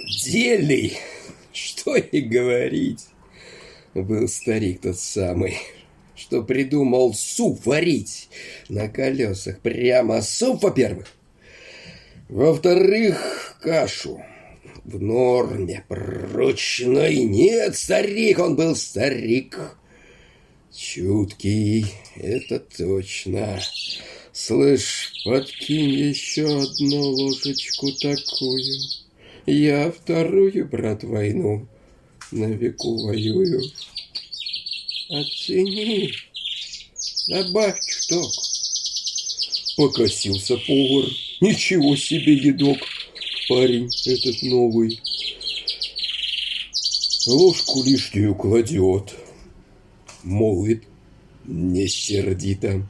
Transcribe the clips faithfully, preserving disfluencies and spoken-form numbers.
Дельный, что и говорить, был старик тот самый, что придумал суп варить на колесах. Прямо суп, во-первых. Во-вторых, кашу в норме прочной. Нет, старик, он был старик. Чуткий, это точно. Слышь, подкинь еще одну ложечку такую. Я вторую, брат, войну на веку воюю. Оцени, добавь чуток. Покосился повар. Ничего себе едок, парень этот новый. Ложку лишнюю кладет. Молвит не сердито: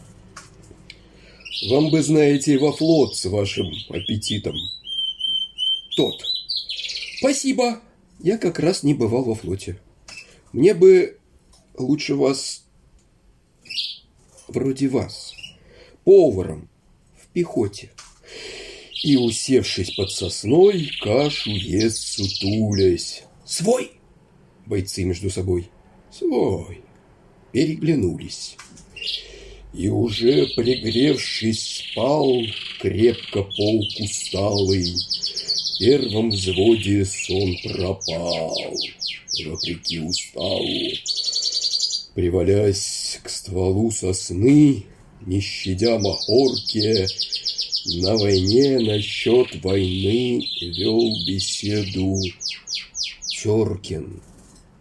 вам бы, знаете, во флот с вашим аппетитом. Тот: спасибо, я как раз не бывал во флоте. Мне бы лучше вас, вроде вас, поваром в пехоте. И, усевшись под сосной, кашу ест сутулясь. Свой? Бойцы между собой. Свой. Переглянулись. И уже пригревшись спал крепко полк усталый. В первом взводе сон пропал. Вопреки уставу, привалясь к стволу сосны, не щадя махорки, на войне насчет войны вел беседу Чёркин.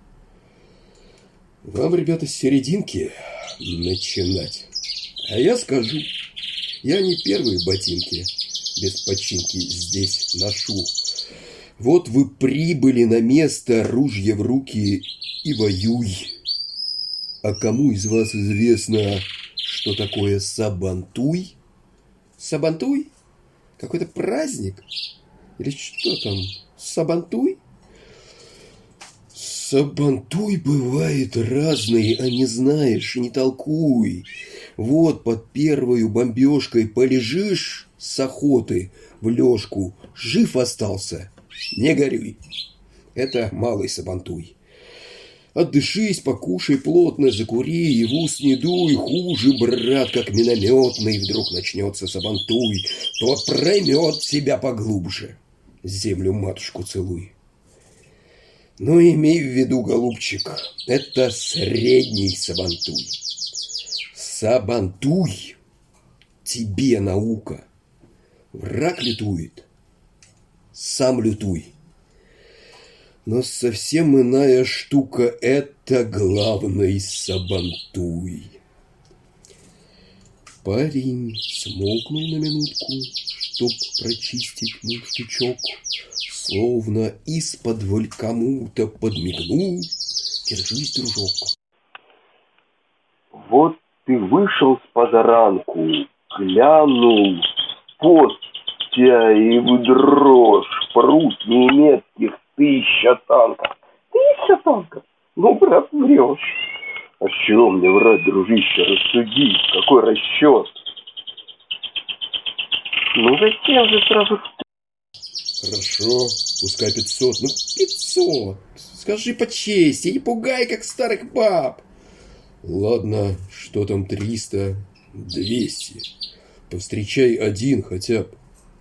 Вам, ребята, с серединки начинать. А я скажу, я не первые ботинки без починки здесь ношу. Вот вы прибыли на место, ружье в руки и воюй. А кому из вас известно, что такое сабантуй? Сабантуй? Какой-то праздник? Или что там? Сабантуй? Сабантуй бывает разный, а не знаешь, не толкуй. Вот под первою бомбежкой полежишь с охоты в лёжку, жив остался, не горюй. Это малый сабантуй. Отдышись, покушай плотно, закури и в ус не дуй. Хуже, брат, как минометный, вдруг начнется сабантуй. Тот проймет себя поглубже. Землю матушку целуй. Ну, имей в виду, голубчик, это средний сабантуй. Сабантуй тебе наука. Враг лютует, сам лютуй. Но совсем иная штука — это главный сабантуй. Парень смолкнул на минутку, чтоб прочистить мундштучок, словно исподволь кому-то подмигнул. Держись, дружок. Вот ты вышел с позаранку, глянул, пост тебя и в дрожь, прут немецких тысяча танков. Тысяча танков? Ну, брат, врешь. А с чего мне врать, дружище, рассуди, какой расчет? Ну, зачем же сразу... Хорошо, пускай пятьсот. Ну, пятьсот. Скажи по чести, не пугай, как старых баб. Ладно, что там триста, двести. Повстречай один хотя бы.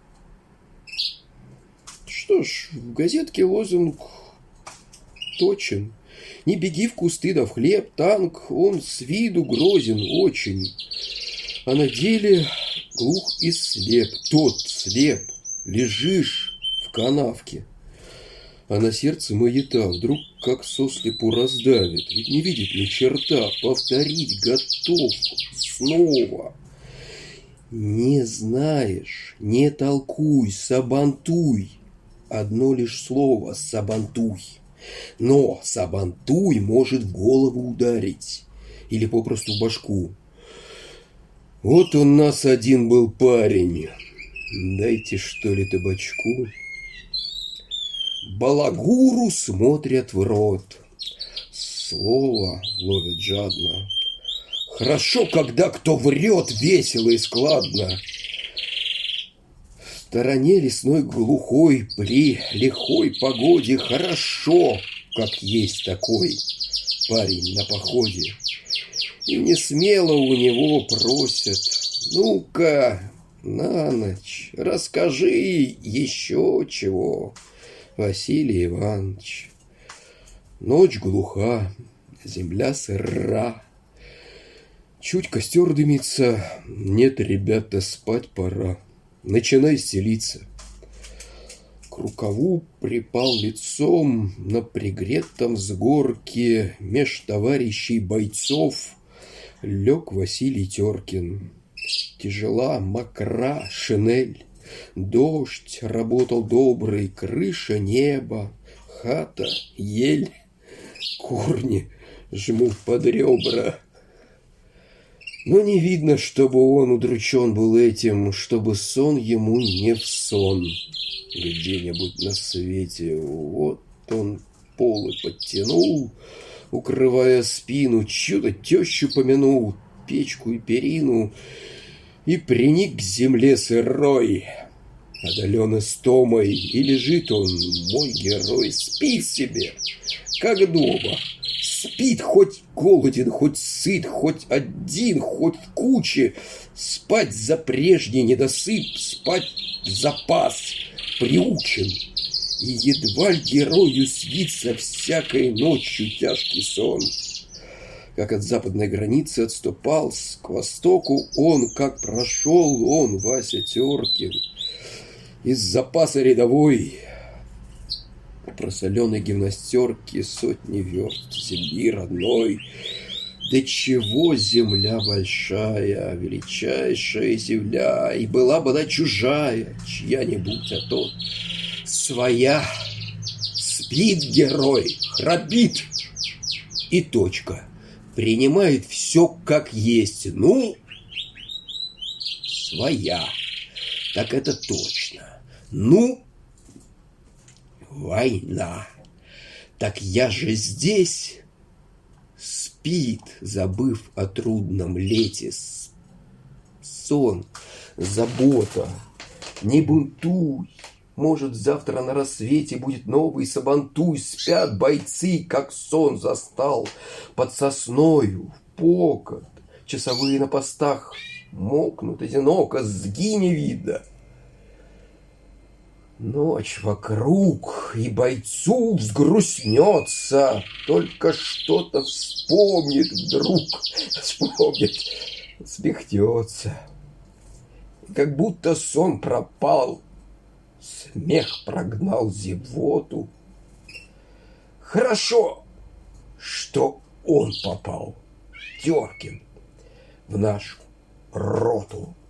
Что ж, в газетке лозунг точен. Не беги в кусты да в хлеб, танк, он с виду грозен очень. А на деле глух и слеп. Тот слеп, лежишь в канавке. А на сердце маята вдруг как сослепу раздавит. Ведь не видит ни черта, повторить готов снова. Не знаешь, не толкуй, сабантуй. Одно лишь слово — сабантуй. Но сабантуй может в голову ударить. Или попросту в башку. Вот у нас один был парень. Дайте, что ли, табачку. Балагуру смотрят в рот. Слово ловят жадно. Хорошо, когда кто врет весело и складно. стороне лесной глухой, при лихой погоде хорошо, как есть такой парень на походе. И не смело у него просят: ну-ка, на ночь расскажи еще чего, Василий Иванович. Ночь глуха, земля сыра, чуть костер дымится, нет, ребята, спать пора. Начинай стелиться. К рукаву припал лицом на пригретом сгорке меж товарищей бойцов лег Василий Теркин. Тяжела, мокра шинель, дождь работал добрый, крыша неба, хата, ель, корни жмут под ребра. Но не видно, чтобы он удручен был этим, чтобы сон ему не в сон. Где-нибудь на свете вот он полы подтянул, укрывая спину, чью-то тещу помянул, печку и перину, и приник к земле сырой, одолен истомой, и лежит он, мой герой, спит себе, как дома. Спит, хоть голоден, хоть сыт, хоть один, хоть в куче. Спать за прежний недосып, спать в запас приучен. И едва ли герою снится всякой ночью тяжкий сон. Как от западной границы отступал к востоку он, как прошел он, Вася Теркин, из запаса рядовой просоленной гимнастерки сотни верст земли родной. Да чего земля большая, величайшая земля, и была бы она чужая, чья-нибудь, а то своя. Спит герой, храпит, и точка. Принимает все как есть. Ну, своя. Так это точно. Ну, война. Так я же здесь. Спит, забыв о трудном лете. Сон, забота. Не бунтуй. Может, завтра на рассвете будет новый сабантуй. Спят бойцы, как сон застал. Под сосною, в покот. Часовые на постах мокнут одиноко, сги не видно. Ночь вокруг, и бойцу взгрустнется. Только что-то вспомнит вдруг. Вспомнит, смехнется. Как будто сон пропал. Смех прогнал зевоту. Хорошо, что он попал, Теркин, в нашу роту.